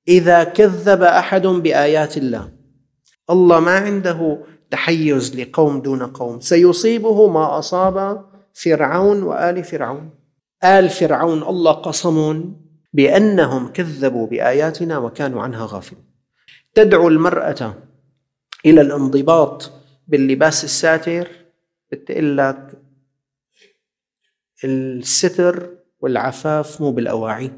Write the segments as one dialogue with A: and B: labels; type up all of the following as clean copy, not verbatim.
A: إذا كذب أحد بآيات الله، الله ما عنده تحيز لقوم دون قوم، سيصيبه ما أصاب فرعون وآل فرعون. آل فرعون الله قسم بأنهم كذبوا بآياتنا وكانوا عنها غافلين. تدعو المرأة إلى الانضباط باللباس الساتر، بتقول لك الستر والعفاف مو بالأواعي،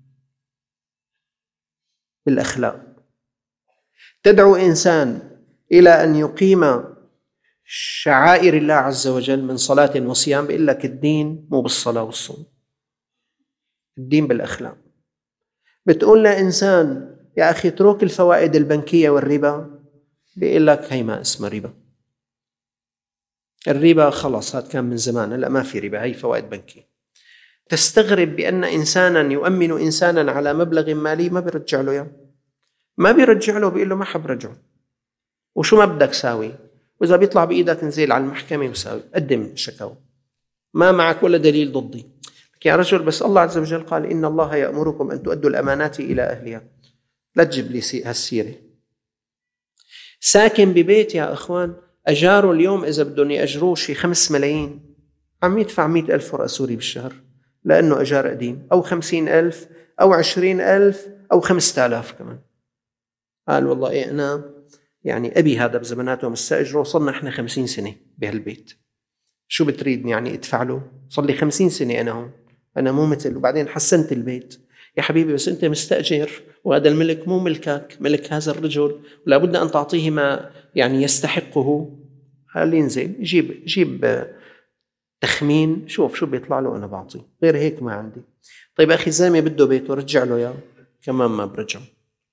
A: بالأخلاق. تدعو إنسان إلى أن يقيم شعائر الله عز وجل من صلاة وصيام، بيقول لك الدين مو بالصلاة والصوم، الدين بالأخلاق. بتقول لإنسان يا أخي اترك الفوائد البنكية والربا، بيقول لك هي ما اسمها ربا، الربا خلاص هذا كان من زمان، لا ما في ربا، هي فوائد بنكية. تستغرب بأن إنسانا يؤمن إنسانا على مبلغ مالي ما بيرجع له إياه، ما بيرجع له، بيقول له ما حب رجعه، وشو ما بدك ساوي، وإذا بيطلع بإيدك نزيل على المحكمة وساوي، قدم شكاوى، ما معك ولا دليل ضدي. يا رجل بس الله عز وجل قال إن الله يأمركم أن تؤدوا الأمانات إلى أهلها، لا تجيب لي هالسيرة. ساكن ببيت يا أخوان، أجاره اليوم إذا بدهم يأجروه شي 5 ملايين، عم يدفع 100,000 ورقة سوري بالشهر، لأنه أجار قديم، أو 50,000 أو 20,000 أو 5,000 كمان. قال والله إيه أنا يعني أبي هذا بزماناته مستأجره، وصلنا إحنا 50 سنة بهالبيت، شو بتريدني يعني أدفع له؟ صار لي 50 سنة أنا هون، أنا مو مثل، وبعدين حسنت البيت. يا حبيبي بس أنت مستأجر، وهذا الملك مو ملكك، ملك هذا الرجل، ولا بد أن تعطيه ما يعني يستحقه. قال ينزل يجيب تخمين، شوف شو بيطلع له أنا بعطيه، غير هيك ما عندي. طيب أخي زلمة بده بيته، رجع له يا كمان ما برجعه.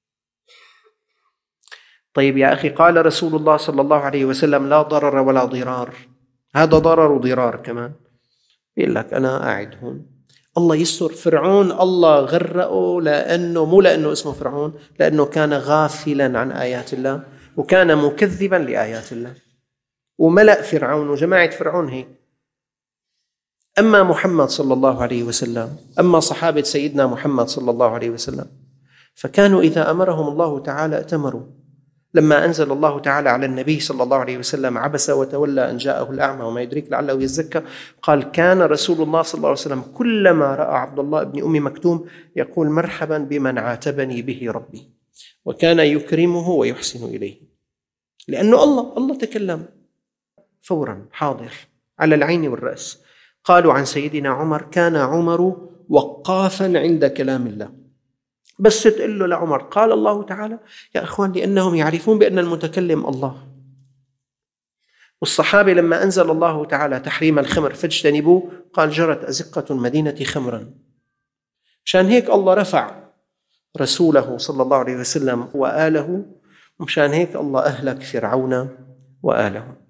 A: طيب يا أخي قال رسول الله صلى الله عليه وسلم لا ضرر ولا ضرار، هذا ضرر وضرار كمان. يقول لك أنا قاعد هون، الله يستر. فرعون الله غرقه لأنه مو لأنه اسمه فرعون، لأنه كان غافلا عن آيات الله وكان مكذبا لآيات الله، وملأ فرعون وجماعة فرعون هيك. أما محمد صلى الله عليه وسلم، أما صحابة سيدنا محمد صلى الله عليه وسلم، فكانوا إذا أمرهم الله تعالى ائتمروا. لما أنزل الله تعالى على النبي صلى الله عليه وسلم عبس وتولى أن جاءه الأعمى وما يدريك لعله يزكى، قال كان رسول الله صلى الله عليه وسلم كلما رأى عبد الله بن أم مكتوم يقول مرحبا بمن عاتبني به ربي، وكان يكرمه ويحسن إليه، لأنه الله تكلم فورا حاضر على العين والرأس. قالوا عن سيدنا عمر كان عمر وقافا عند كلام الله، بس تقول له لعمر قال الله تعالى يا أخوان، لأنهم يعرفون بأن المتكلم الله. والصحابة لما أنزل الله تعالى تحريم الخمر فاجتنبوه، قال جرت أزقة المدينة خمرا. مشان هيك الله رفع رسوله صلى الله عليه وسلم وآله، ومشان هيك الله أهلك فرعون وآله.